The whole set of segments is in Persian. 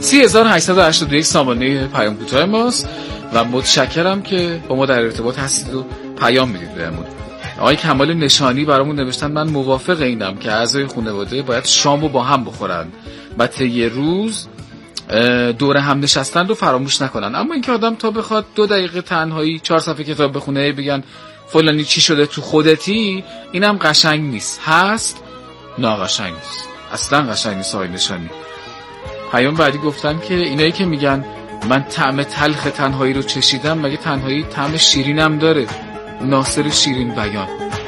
3881 سامانه پیام کوتاه ماست و متشکرم که با ما در ارتباط هستید و پیام میدید بهمون. آقای کمال نشانی برامون نوشتن من موافق اینم که اعضای خانواده باید شامو با هم بخورن و طی روز دور هم نشستن رو فراموش نکنن. اما اینکه آدم تا بخواد 2 دقیقه تنهایی 4 صفحه کتاب بخونه بگن فلانی چی شده تو خودتی، اینم قشنگ نیست. هست ناقشنگ نیست، اصلا قشنگ نیست. آقای نشانی پیام بعدی گفتن که اینایی که میگن من طعم تلخ تنهایی رو چشیدم، مگه تنهایی طعم شیرینم داره؟ ناصر شیرین بیان.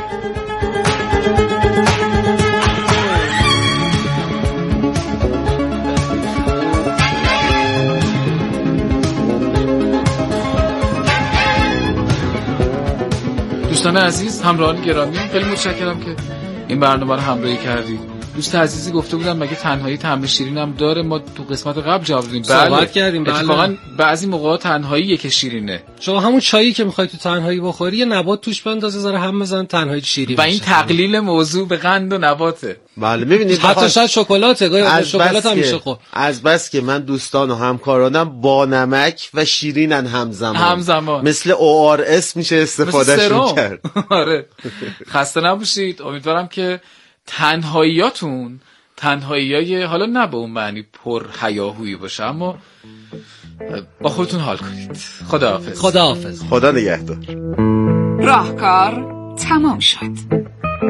دوستان عزیز، همراهان گرامی، خیلی متشکرم که این برنامه رو همراهی کردید. دوست عزیزی گفته بودن مگه تنهایی طعم شیرینم داره؟ ما تو قسمت قبل جواب دادیم. صحبت کردیم. اتفاقا بعضی موقعا تنهاییه که شیرینه. شما همون چایی که میخوای تو تنهایی بخوری یه نبات توش بنداز، ذره هم بزن، تنهایی شیرین و این تقلیل موضوع به قند و نباته. بله میبینید حتی شاید شکلاته، گاهی شکلات هم میشه. خب از بس که من دوستان و همکارانم با نمک و شیرینن همزمان مثل ORS میشه استفادهشون کرد. آره خسته نباشید. امیدوارم که تنهاییاتون تنهاییای حالا نه به اون معنی پر هیاهویی باشه، اما با خودتون حال کنید. خداحافظ. خداحافظ. خدا نگهدار. راهکار تمام شد.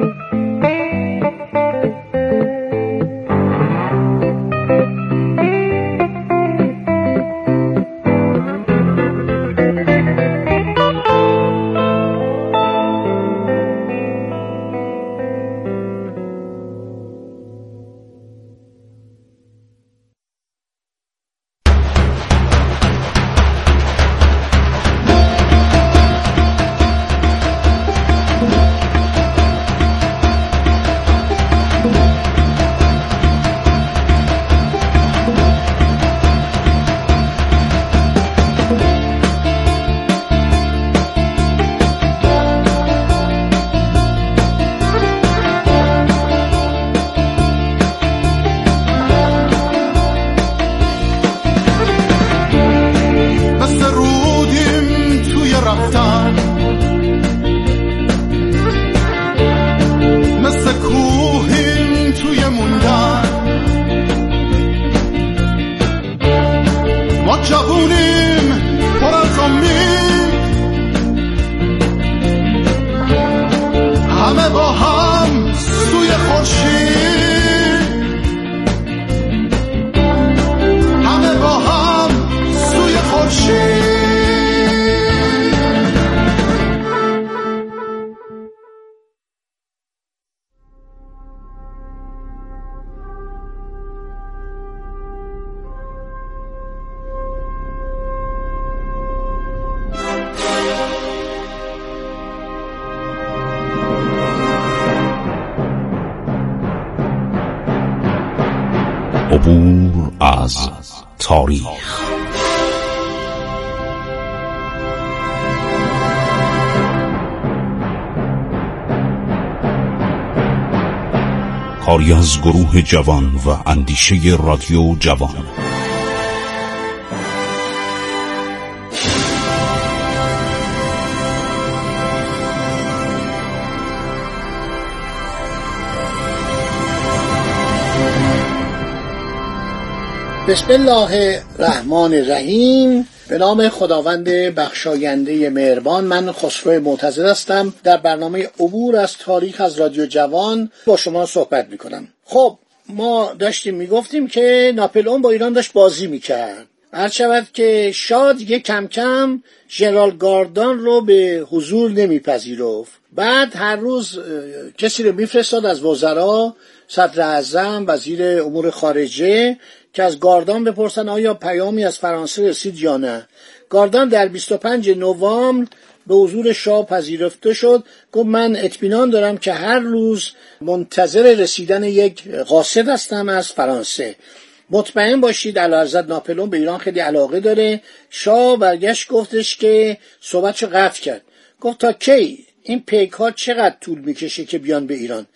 عبور از تاریخ. کاری از گروه جوان و اندیشه رادیو جوان. بسم الله الرحمن الرحیم. به نام خداوند بخشاینده مهربان. من خسرو معتزد هستم. در برنامه عبور از تاریخ از رادیو جوان با شما صحبت میکنم. خب ما داشتیم میگفتیم که ناپلئون با ایران داشت بازی میکرد. هر شود که شاه دیگه کم کم ژنرال گاردان رو به حضور نمیپذیرفت. بعد هر روز کسی رو میفرستاد از وزرا، صدر اعظم، وزیر امور خارجه، که از گاردان بپرسن آیا پیامی از فرانسه رسید یا نه. گاردان در 25 نوامبر به حضور شاه پذیرفته شد. گفت من اطمینان دارم که هر روز منتظر رسیدن یک قاصد هستم از فرانسه. مطمئن باشید اعلیحضرت ناپلئون به ایران خیلی علاقه داره. شاه برگشت گفتش که صحبتشو قطع کرد. گفت تا کی این پیک ها چقدر طول میکشه که بیان به ایران؟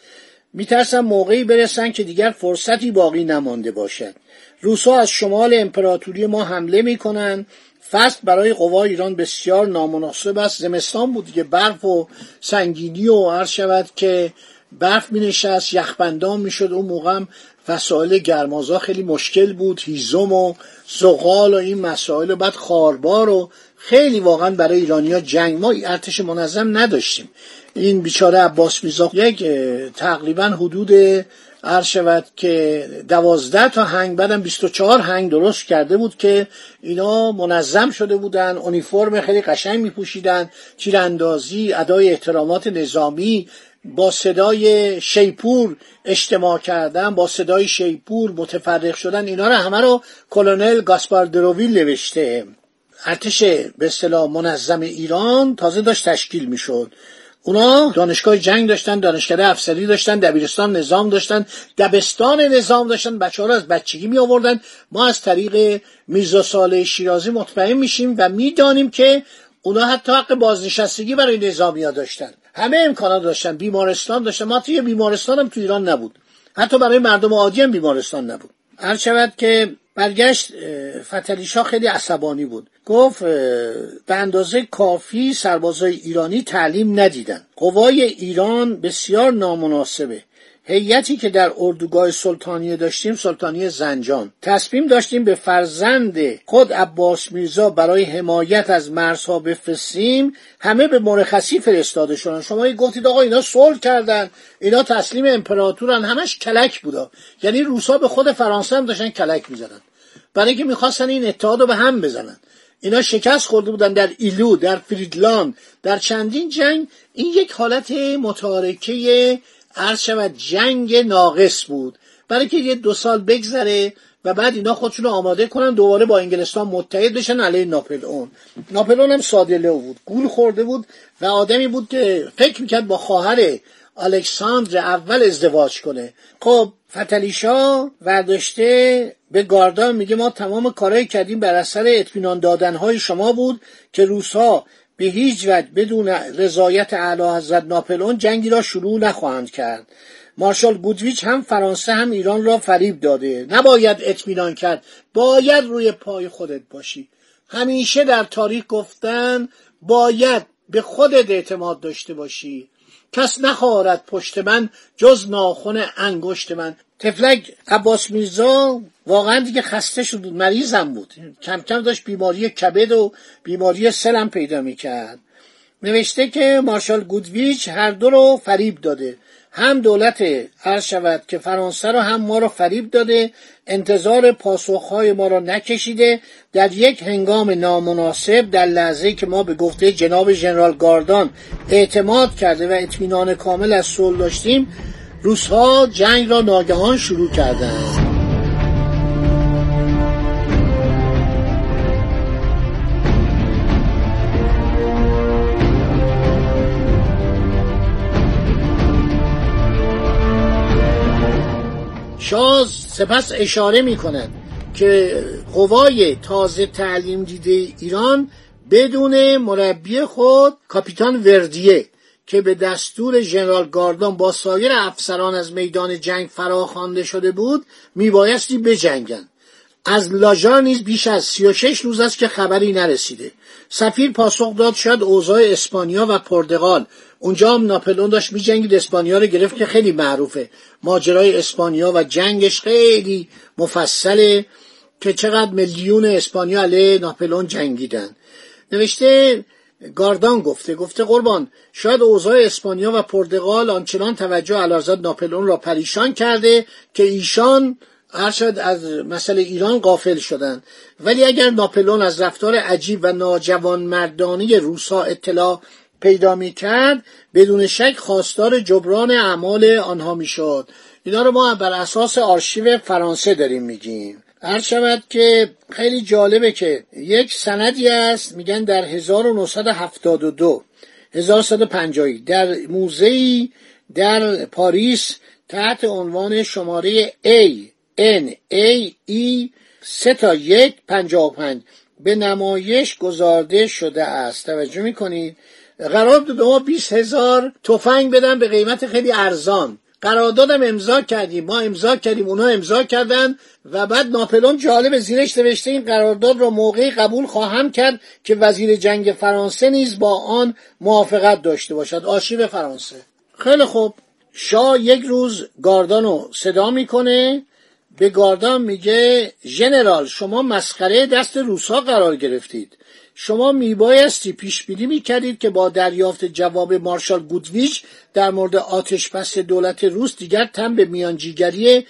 میترسم موقعی برسن که دیگر فرصتی باقی نمانده باشد. روس‌ها از شمال امپراتوری ما حمله میکنن. فصل برای قوای ایران بسیار نامناسب است. زمستان بود دیگه، برف و سنگینی و عرض شود که برف می نشست، یخبندان می شد. اون موقع هم وسایل گرمازا خیلی مشکل بود، هیزم و زغال و این مسائل، و بعد خاربار و خیلی واقعا برای ایرانیا جنگ. ما ارتش منظم نداشتیم. این بیچاره عباس میرزا یک تقریبا حدود عرض شود که 12 تا هنگ، بعدم 24 هنگ درست کرده بود که اینا منظم شده بودن، اونیفرم خیلی قشنگ میپوشیدن، تیراندازی، ادای احترامات نظامی، با صدای شیپور اجتماع کردن، با صدای شیپور متفرق شدن. اینا رو همه رو کلونل گاسپار دروویل نوشته. ارتش به اصطلاح منظم ایران تازه داشت تشکیل میشد. اونا دانشگاه جنگ داشتن، دانشکده افسری داشتن، دبیرستان نظام داشتن، دبستان نظام داشتن. بچه‌ها رو از بچگی می آوردن. ما از طریق میرزا صالح شیرازی مطمئن میشیم و میدانیم که اونا حتی حق بازنشستگی برای نظامی‌ها داشتن، همه امکانات داشتن، بیمارستان داشتن. ما توی بیمارستان هم تو ایران نبود، حتی برای مردم عادی هم بیمارستان نبود. هر شود که برگشت فتحعلی شاه خیلی عصبانی بود، گفت به اندازه کافی سربازای ایرانی تعلیم ندیدن، قوای ایران بسیار نامناسبه. هیئتی که در اردوگاه سلطانیه داشتیم، سلطانیه زنجان، تصمیم داشتیم به فرزند خود عباس میرزا برای حمایت از مرزها بفرستیم، همه به مرخصی فرستاده شدن. شما گفتید آقا اینا صلح کردن، اینا تسلیم امپراتورن، همش کلک بودا. یعنی روسا به خود فرانسه هم داشتن کلک میزدن برای اینکه میخواستن این اتحاد رو به هم بزنن. اینا شکست خورده بودن در ایلو، در فریدلند، در چندین جنگ. این یک حالت متارکه عرض شود جنگ ناقص بود، برای که 1-2 سال بگذره و بعد اینا خودشون رو آماده کنن دوباره با انگلستان متحد بشن علیه ناپلئون. ناپلئون هم ساده لو بود، گول خورده بود و آدمی بود که فکر میکرد با خواهر الکساندر اول ازدواج کنه. خب فتحعلی شاه ورداشته به گاردان میگه ما تمام کارهای کردیم بر اثر اطمینان دادنهای شما بود که روس‌ها به هیچ وجه بدون رضایت اعلی حضرت ناپلئون جنگی را شروع نخواهند کرد. مارشال گودویچ هم فرانسه هم ایران را فریب داده. نباید اطمینان کرد، باید روی پای خودت باشی. همیشه در تاریخ گفتن باید به خودت اعتماد داشته باشی. کس نخواهد پشت من جز ناخن انگشت من. تفلک عباس میرزا واقعا دیگه خسته شد بود، مریضم بود، کم کم داشت بیماری کبد و بیماری سلم پیدا میکرد. نوشته که مارشال گودویچ هر دو رو فریب داده، هم دولت عرض شود که فرانسه رو هم ما رو فریب داده، انتظار پاسخهای ما رو نکشیده. در یک هنگام نامناسب، در لحظه‌ای که ما به گفته جناب ژنرال گاردان اعتماد کرده و اطمینان کامل از صلح داشتیم، روس‌ها جنگ را ناگهان شروع کردند. شاه سپس اشاره می‌کند که قوای تازه تعلیم دیده ایران بدون مربی خود کاپیتان وردیه که به دستور ژنرال گاردان با سایر افسران از میدان جنگ فراخوانده شده بود میبایستی بجنگند. از لاژار نیز بیش از 36 روز است که خبری نرسیده. سفیر پاسخ داد شاید اوضاع اسپانیا و پرتغال، اونجا هم ناپلئون داشت می‌جنگید، اسپانیا رو گرفت که خیلی معروفه ماجرای اسپانیا و جنگش خیلی مفصله که چقدر میلیون اسپانیا علیه ناپلئون جنگیدن. نوشته گاردان گفته قربان شاید اوضاع اسپانیا و پرتغال آنچنان توجه اعلیحضرت ناپلئون را پریشان کرده که ایشان ارشد از مسئله ایران غافل شدند، ولی اگر ناپلئون از رفتار عجیب و ناجوانمردانه روس‌ها اطلاع پیدا می‌کرد بدون شک خواستار جبران اعمال آنها می‌شد. اینا رو ما بر اساس آرشیو فرانسه داریم میگیم. عرض شود که خیلی جالبه که یک سندی است، میگن در 1972 1150 در موزه‌ای در پاریس تحت عنوان شماره ANAE 3-1-55 به نمایش گذارده شده است. توجه میکنید؟ قرار بود به ما 20,000 تفنگ بدن به قیمت خیلی ارزان. قراردادم امضا کردیم، ما امضا کردیم، اونا امضا کردن و بعد ناپلئون جالب زیرش نوشته این قرارداد را موقعی قبول خواهم کرد که وزیر جنگ فرانسه نیز با آن موافقت داشته باشد. آرشیو فرانسه. خیلی خوب، شاه یک روز گاردانو صدا میکنه، به گاردان میگه ژنرال شما مسخره دست روسا قرار گرفتید، شما میبایستی پیش بینی میکردید که با دریافت جواب مارشال گودویچ در مورد آتشبس دولت روس دیگر تن به میانجیگری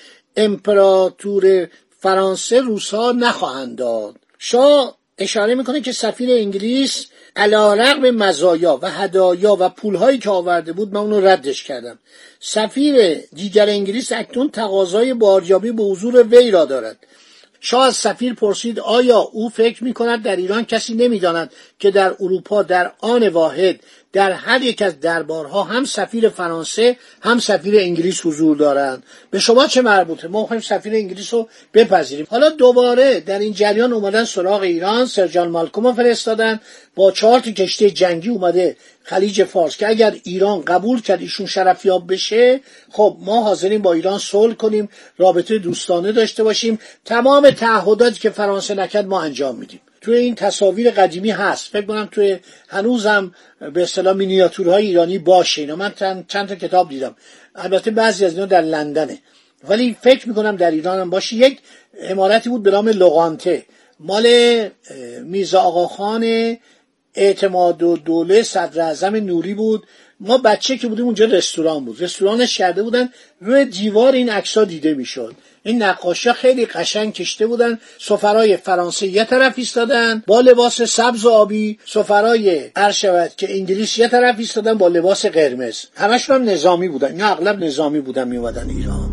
امپراتور فرانسه روسا نخواهند داد. شاه اشاره میکنه که سفیر انگلیس علیرغم مزایا و هدایا و پولهایی که آورده بود من اونو ردش کردم. سفیر دیگر انگلیس اکنون تقاضای بازیابی به حضور وی را دارد. شاه از سفیر پرسید آیا او فکر می‌کند در ایران کسی نمی‌داند که در اروپا در آن واحد در هر یک از دربارها هم سفیر فرانسه هم سفیر انگلیس حضور دارند؟ به شما چه مربوطه؟ ما می‌خوایم سفیر انگلیس رو بپذیریم. حالا دوباره در این جریان اومدن سراغ ایران، سر جان مالکوم رو فرستادن با 4 کشتی جنگی اومده خلیج فارس که اگر ایران قبول کرد ایشون شرفیاب بشه، خب ما حاضرین با ایران صلح کنیم، رابطه دوستانه داشته باشیم، تمام تعهداتی که فرانسه نکرد ما انجام میدیم. توی این تصاویر قدیمی هست، فکر کنم توی هنوزم به اصطلاح مینیاتورهای ایرانی باشه. اینا من چند تا کتاب دیدم، البته بعضی از اینا در لندنه، ولی فکر میکنم در ایران هم باشه. یک عمارتی بود به نام لوغانته، مال میرزا آقاخان اعتمادالدوله صدر اعظم نوری بود. ما بچه که بودیم اونجا رستوران بود، رستورانش کرده بودن، روی دیوار این عکس‌ها دیده میشد. این نقاشا خیلی قشنگ کشته بودن. سفرای فرانسه یه طرف ایستادن با لباس سبز و آبی، سفرای عرشبت که انگلیس یه طرف ایستادن با لباس قرمز. همشون هم نظامی بودن، اینا اغلب نظامی بودن میومدن ایران.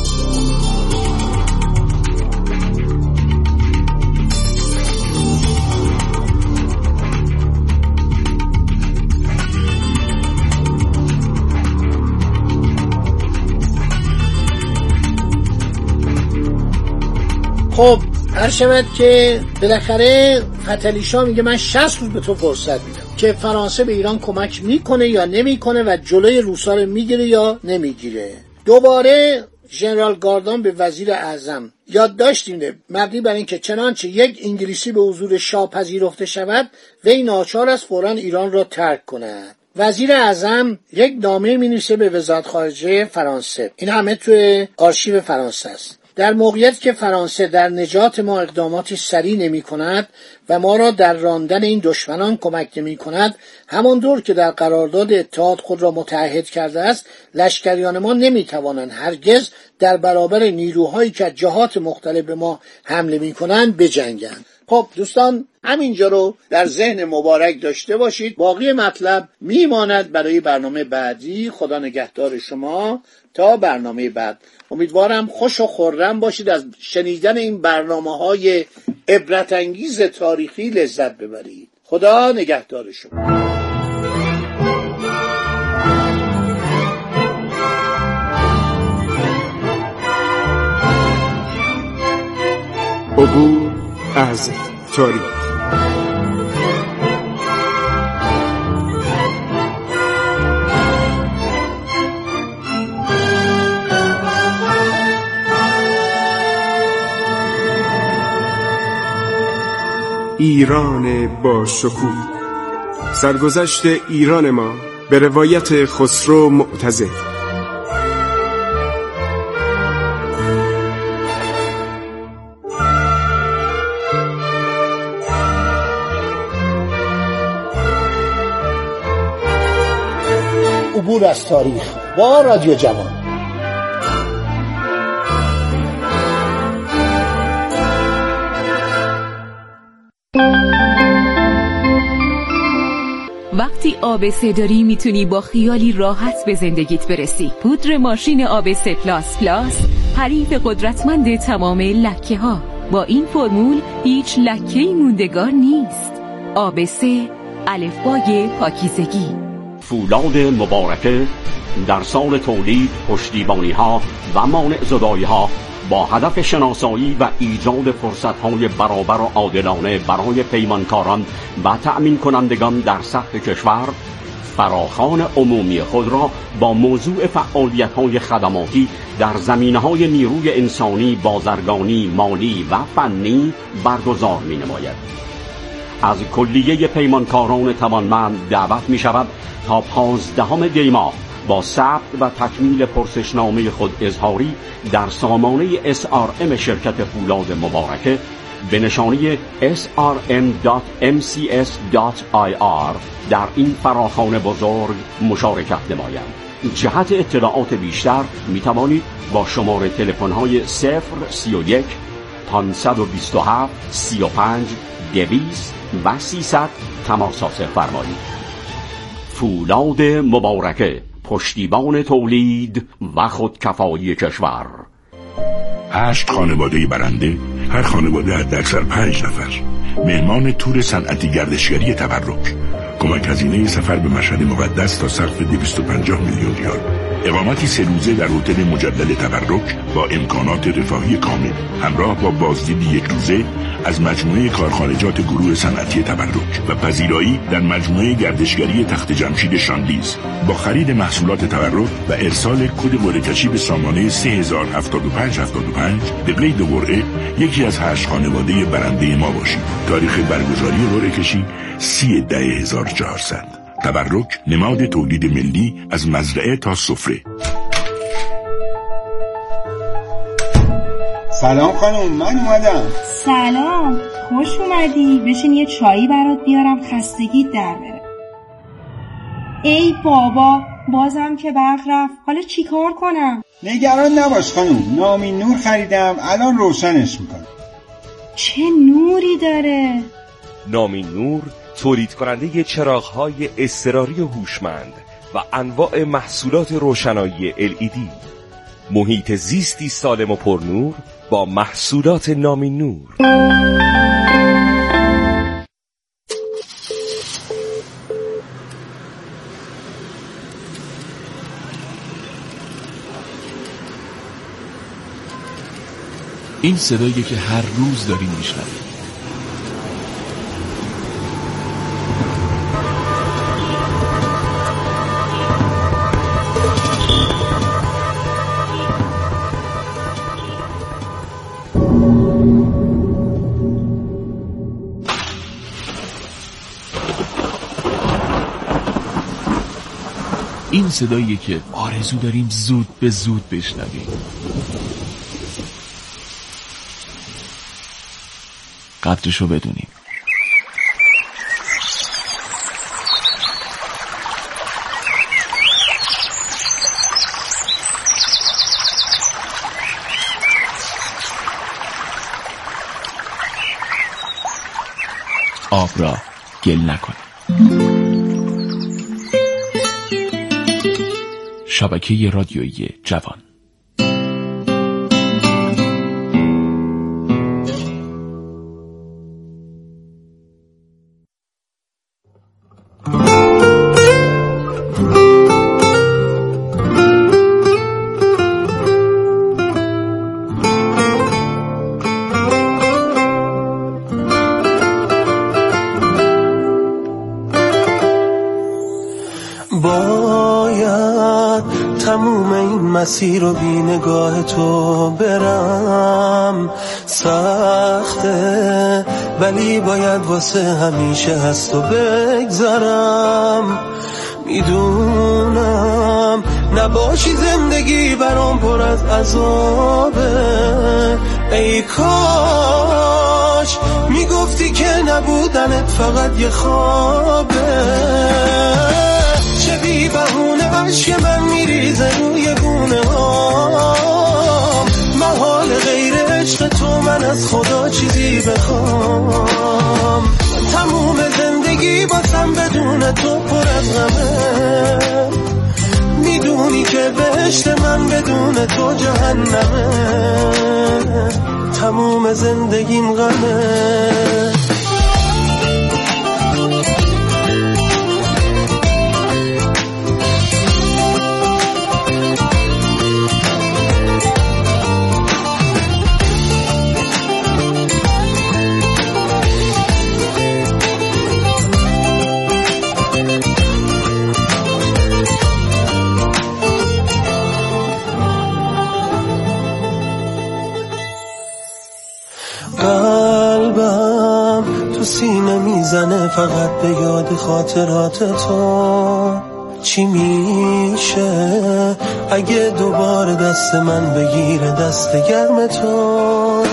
خب هر شود که بالاخره فتحعلی شاه میگه من 60 روز به تو فرصت میدم که فرانسه به ایران کمک میکنه یا نمیکنه و جلوی روسا رو میگیره یا نمیگیره. دوباره ژنرال گاردان به وزیر اعظم یادداشت میده مبنی بر اینکه چنانچه یک انگلیسی به حضور شاه پذیرفته شود وی ناچار است فوراً ایران را ترک کند. وزیر اعظم یک نامه مینویسه به وزارت خارجه فرانسه، این همه توی آرشیو فرانسه است. در موقعیتی که فرانسه در نجات ما اقداماتی سریع نمی کند و ما را در راندن این دشمنان کمک نمی کند، همانطور که در قرارداد اتحاد خود را متعهد کرده است، لشکریان ما نمی توانند هرگز در برابر نیروهایی که از جهات مختلف به ما حمله می کنند بجنگند. خب دوستان، همینجا رو در ذهن مبارک داشته باشید. باقی مطلب میماند برای برنامه بعدی. خدا نگهدار شما تا برنامه بعد. امیدوارم خوش و خرم باشید، از شنیدن این برنامه‌های عبرت انگیز تاریخی لذت ببرید. خدا نگهدار شما. عبور از تاریخ. ایران با شکوه، سرگذشت ایران ما به روایت خسرو معتزد. عبور از تاریخ با رادیو جوان. وقتی ABC داری میتونی با خیالی راحت به زندگیت برسی. پودر ماشین ABC پلاس پلاس حریف قدرتمند تمام لکه ها. با این فرمول هیچ لکه‌ای موندگار نیست. ABC الفبای پاکیزگی. فولاد مبارکه در سال تولید، پشتیبانی ها و مانع زدایی ها با هدف شناسایی و ایجاد فرصت‌های برابر و عادلانه برای پیمانکاران و تأمین کنندگان در سطح کشور، فراخوان عمومی خود را با موضوع فعالیت‌های خدماتی در زمینه‌های نیروی انسانی، بازرگانی، مالی و فنی برگزار می‌نماید. از کلیه پیمانکاران توانمند دعوت می‌شود تا 15 دی ماه با ثبت و تکمیل پرسشنامه خود اظهاری در سامانه SRM شرکت فولاد مبارکه به نشانی srm.mcs.ir در این فراخوان بزرگ مشارکت نمایند. جهت اطلاعات بیشتر می توانید با شماره تلفن‌های 031 527 35 200 و 300 تماس حاصل فرمایید. فولاد مبارکه، پشتیبان تولید و خودکفایی کشور. 8 خانواده برنده، هر خانواده حداکثر 5 نفر. مهمان تور صنعتی گردشگری تبرک. کمک هزینه سفر به مشهد مقدس تا سقف 250 میلیون ریال. اقامتی 3 روزه در هتل مجلل تبرک با امکانات رفاهی کامل، همراه با بازدیدی 1 روزه از مجموعه کارخانجات گروه صنعتی تبرک و پذیرایی در مجموعه گردشگری تخت جمشید شاندیز با خرید محصولات تبرک و ارسال کد قرعه‌کشی به سامانه 307575 به قید قرعه یکی از 8 خانواده برنده ما باشید. تاریخ برگزاری قرعه‌کشی 30/10/1400. تبرک، نماد تولید ملی از مزرعه تا سفره. سلام خانم، من اومدم. سلام، خوش اومدی. بشین یه چایی برات بیارم، خستگی در بره. ای بابا، بازم که برق رفت. حالا چی کار کنم؟ نگران نباش خانم، نامین نور خریدم، الان روشنش میکنم. چه نوری داره؟ نامین نور تولید کننده چراغ‌های اضطراری هوشمند و انواع محصولات روشنایی LED. محیط زیستی سالم و پرنور با محصولات نامین نور. این صدایی که هر روز داریم میشنویم. این صداییه که آرزو داریم زود به زود بشنویم. قدرشو بدونیم. آب را گل نکنیم. شبکه رادیویی جوان. مسیر رو بی نگاه تو برم، سخته ولی باید واسه همیشه از تو بگذرم. میدونم نباشی زندگی برام پر از عذابه. ای کاش میگفتی که نبودنت فقط یه خوابه. چه بی بهونه عشق من میریزه روی گونه هام. محال غیر عشق تو من از خدا چیزی بخوام. تموم زندگی باسم بدون تو پر از غمه. میدونی که بهشت من بدون تو جهنمه. تموم زندگیم غمه. قلبم تو سینه میزنه فقط به یاد خاطرات تو. چی میشه اگه دوباره دست من بگیره دست گرم تو؟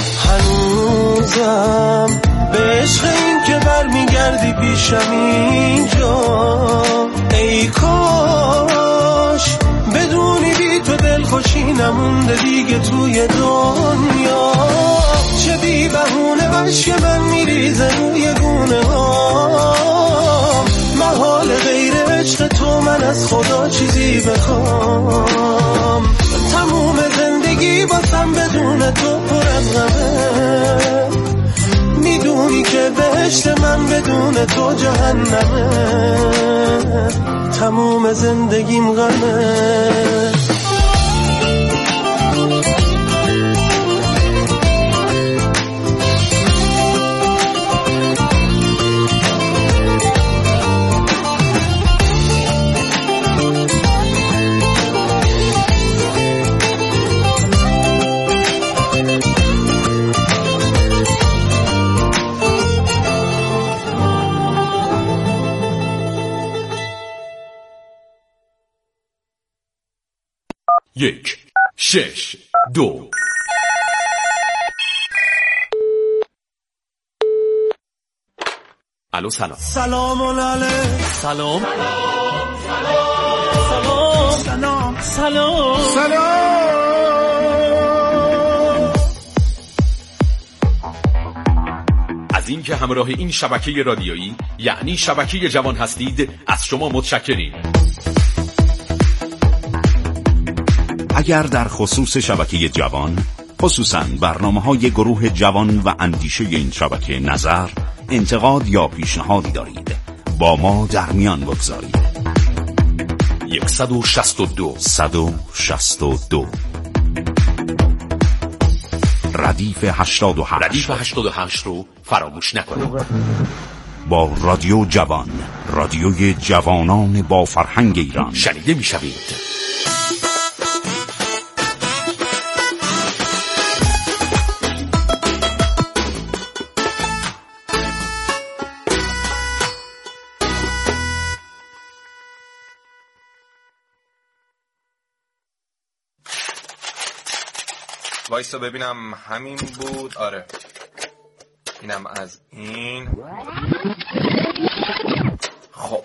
هنوزم به عشق این که برمیگردی پیشم اینجا. ای کاش بدونی بی تو دلخوشی نمونده دیگه توی دنیا. چه بی بهونه عشق من میریزه روی گونه ها. محال غیر عشق تو من از خدا چیزی بخوام. تموم زندگی باسم بدون تو پر از غمه. میدونی که بهشت من بدون تو جهنمه. تموم زندگیم غمه. یک 6 2 الو سلام. سلام علیکم. سلام. سلام. سلام. از اینکه همراه این شبکه رادیویی یعنی شبکه جوان هستید از شما متشکریم. اگر در خصوص شبکه جوان، خصوصاً برنامه‌های گروه جوان و اندیشه این شبکه نظر، انتقاد یا پیشنهادی دارید، با ما در میان بگذارید. 162 ردیف 88 رو فراموش نکنید. با رادیو جوان، رادیوی جوانان با فرهنگ ایران شنیده میشوید. وایسا ببینم همین بود. آره اینم از این. خب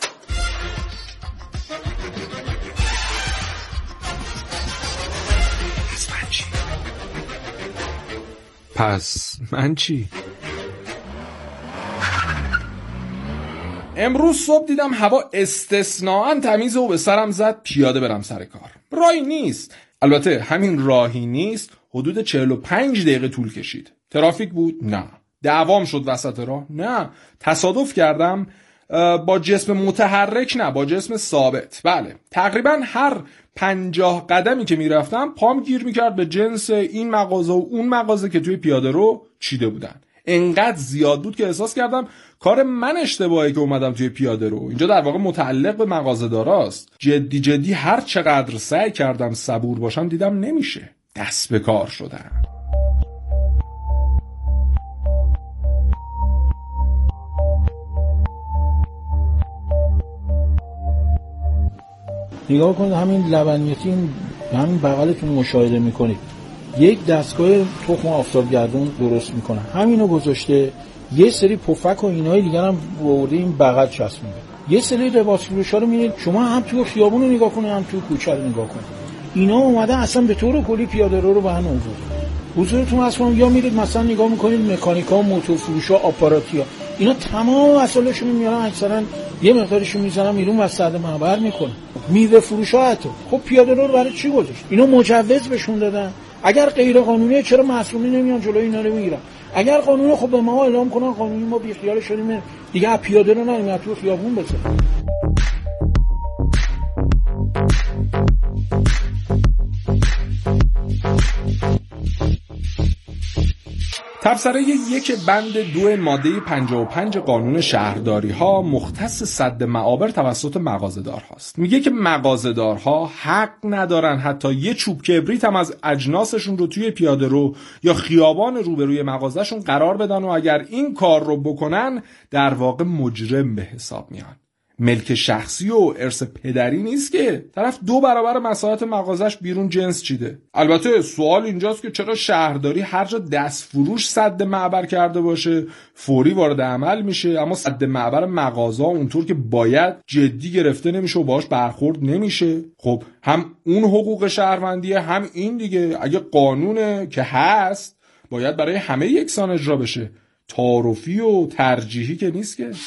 پس من چی؟ امروز صبح دیدم هوا استثناءً تمیزه و به سرم زد پیاده برم سر کار. راهی نیست. البته همین راهی نیست حدود 45 دقیقه طول کشید. ترافیک بود؟ نه. دعوام شد وسط راه؟ نه. تصادف کردم؟ با جسم متحرک نه، با جسم ثابت. بله. تقریبا هر 50 قدمی که میرفتم پام گیر میکرد به جنس این مغازه و اون مغازه که توی پیاده رو چیده بودن. انقدر زیاد بود که احساس کردم کار من اشتباهی که اومدم توی پیاده رو. اینجا در واقع متعلق به مغازه داراست. جدی هر چقدر سعی کردم صبور باشم دیدم نمیشه. دست به کار شدم. نگاه کنید همین لبنیاتی همین بغلتون مشاهده میکنید یک دستگاه تخم آفتابگردون درست میکنه. همینو گذاشته یه سری پفک و اینای دیگه هم برده این بغل چسبونده. یه سری لباس فروشا رو میبینید شما هم تو خیابون رو نگاه کنید هم تو کوچه رو نگاه کنید. اینا اومده اصلا به طور کلی پیاده رو به هم آورده. حضورتون اصلا یا میرید مثلا نگاه میکنید مکانیکا، موتور فروشا، آپاراتیا، اینا تمام وسایلشون میارن اکثرا یه مقدارشون میذارن بیرون وسط معبر میکنن. میوه فروشا حتی خب پیاده رو برای چی گذاشت؟ اینا مجوز بهشون دادن. اگر غیر قانونیه چرا مسئولین نمیان جلوی اینا رو میگیرن؟ اگر قانونه خب به ما اعلام کنن قانونی، ما بی خیال شدیم دیگه پیاده رو نمیاد تو خیابون بزنن. تبصره 1 بند 2 ماده 55 قانون شهرداری ها مختص سد معابر توسط مغازه‌دار هاست. میگه که مغازه‌دارها حق ندارن حتی یه چوب کبریت هم از اجناسشون رو توی پیاده‌رو یا خیابان روبروی مغازه‌شون قرار بدن و اگر این کار رو بکنن در واقع مجرم به حساب میان. ملک شخصی و ارث پدری نیست که طرف 2 برابر مساحت مغازش بیرون جنس چیده. البته سوال اینجاست که چرا شهرداری هر جا دست فروش سد معبر کرده باشه فوری وارد عمل میشه، اما سد معبر مغازه اونطور که باید جدی گرفته نمیشه و باهاش برخورد نمیشه؟ خب هم اون حقوق شهروندیه هم این دیگه. اگه قانونه که هست باید برای همه یکسان اجرا بشه، تعارفی و ترجیحی که نیست که.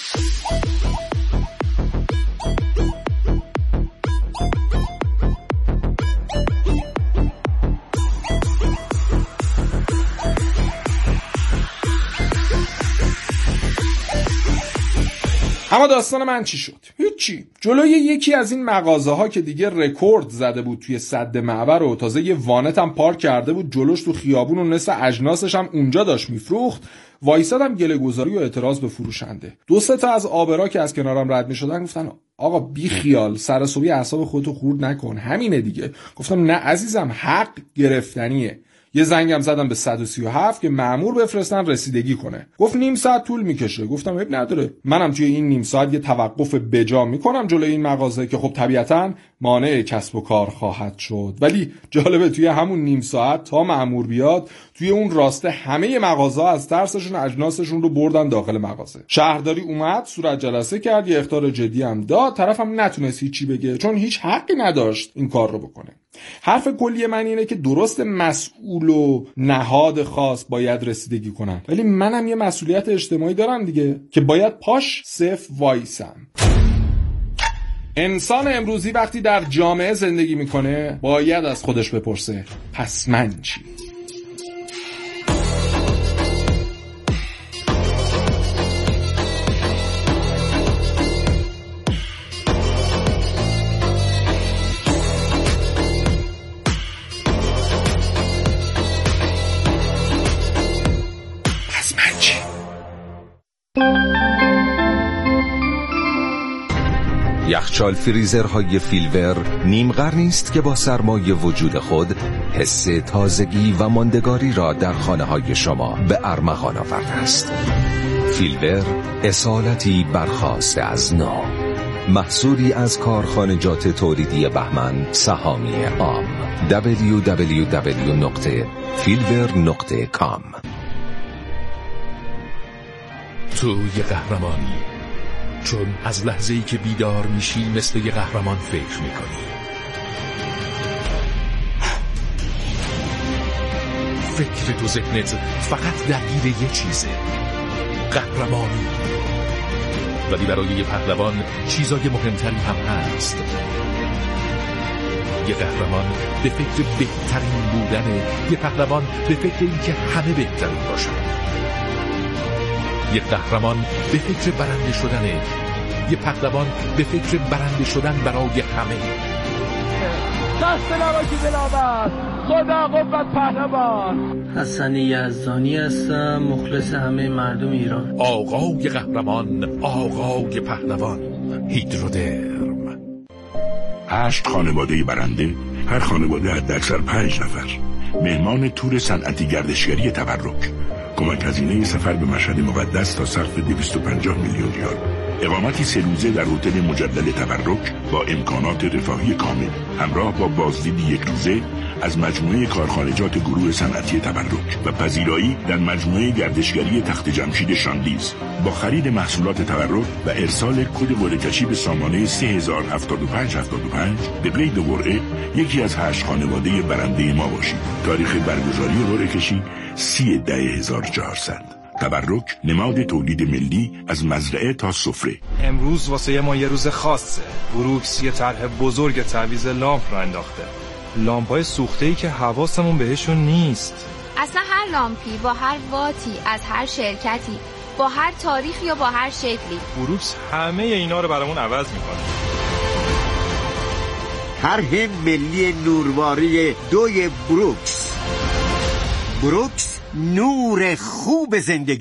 اما داستان من چی شد؟ هیچی. جلوی یکی از این مغازه ها که دیگه رکورد زده بود توی سد معبر و تازه یه وانت هم پارک کرده بود جلوش تو خیابون و نصف اجناسش هم اونجا داشت میفروخت، وایسادم گله‌گذاری و اعتراض به فروشنده. 2-3 تا از آبرا که از کنارم رد می‌شدن گفتن آقا بی خیال، سر صبحی اعصاب خودتو خورد نکن، همینه دیگه. گفتم نه عزیزم، حق گرفتنیه. یه زنگم زدم به 137 که مأمور بفرستن رسیدگی کنه. گفت نیم ساعت طول میکشه. گفتم عیب نداره، منم توی این نیم ساعت یه توقف بجا میکنم جلوی این مغازه که خب طبیعتاً مانع کسب و کار خواهد شد. ولی جالبه توی همون نیم ساعت تا مأمور بیاد توی اون راسته همه مغازه از ترسشون اجناسشون رو بردن داخل مغازه. شهرداری اومد صورت جلسه کرد، یه اخطار جدی هم داد. طرفم نتونست هیچی بگه چون هیچ حقی نداشت این کار رو بکنه. حرف کلی من اینه که درست مسئول و نهاد خاص باید رسیدگی کنن، ولی منم یه مسئولیت اجتماعی دارم دیگه که باید پاش صف وایسم. انسان امروزی وقتی در جامعه زندگی میکنه باید از خودش بپرسه پس من چی؟ یخچال فریزرهای فیلور نیم قرنی است که با سرمایه وجود خود حس تازگی و ماندگاری را در خانه‌های شما به ارمغان آورده است. فیلور اصالتی برخاسته از نو، محصولی از کارخانجات تولیدی بهمن سهامی عام. www.filver.com. تو یه قهرمانی، چون از لحظه‌ای که بیدار میشی مثل یه قهرمان فکر میکنی. فکر تو ذهنت فقط درگیر یه چیزه، قهرمانی. ولی برای یه پهلوان چیزای مهمتری هم هست. یه قهرمان به فکر بهترین بودنه، یه پهلوان به فکر این که همه بهترین باشن. یه قهرمان به فکر برنده شدنه، یه پهلوان به فکر برنده شدن برای همه. دست نباشی دلاور، خدا قوت پهلوان. حسن یزدانی هستم، مخلص همه مردم ایران. آقای قهرمان، آقای پهلوان، هیدرودرم. 8 خانواده برنده، هر خانواده حداکثر 5 نفر. مهمان تور صنعتی گردشگری تبرک. کمک هزینه سفر به مشهد مقدس تا سقف 250 میلیون ریال. اقامتی 3 روزه در هتل مجلل تبرک با امکانات رفاهی کامل، همراه با بازدیدی 1 روزه از مجموعه کارخانجات گروه صنعتی تبرک و پذیرایی در مجموعه گردشگری تخت جمشید شاندیز. با خرید محصولات تبرک و ارسال کد قرعه‌کشی به سامانه 307575 به قید قرعه یکی از 8 خانواده برنده ما باشید. تاریخ برگزاری قرعه‌کشی 30/10/1400. تبرک، نماد تولید ملی از مزرعه تا سفره. امروز واسه ما یه روز خاصه. بروکس یه طرح بزرگ تعویض لامپ را انداخته. لامپای سوخته‌ای که حواسمون بهشون نیست. اصلا هر لامپی با هر واتی از هر شرکتی با هر تاریخی یا با هر شکلی، بروکس همه اینا رو برامون عوض میکنه. طرح ملی نورواری 2 بروکس. بروکس نور خوب زندگی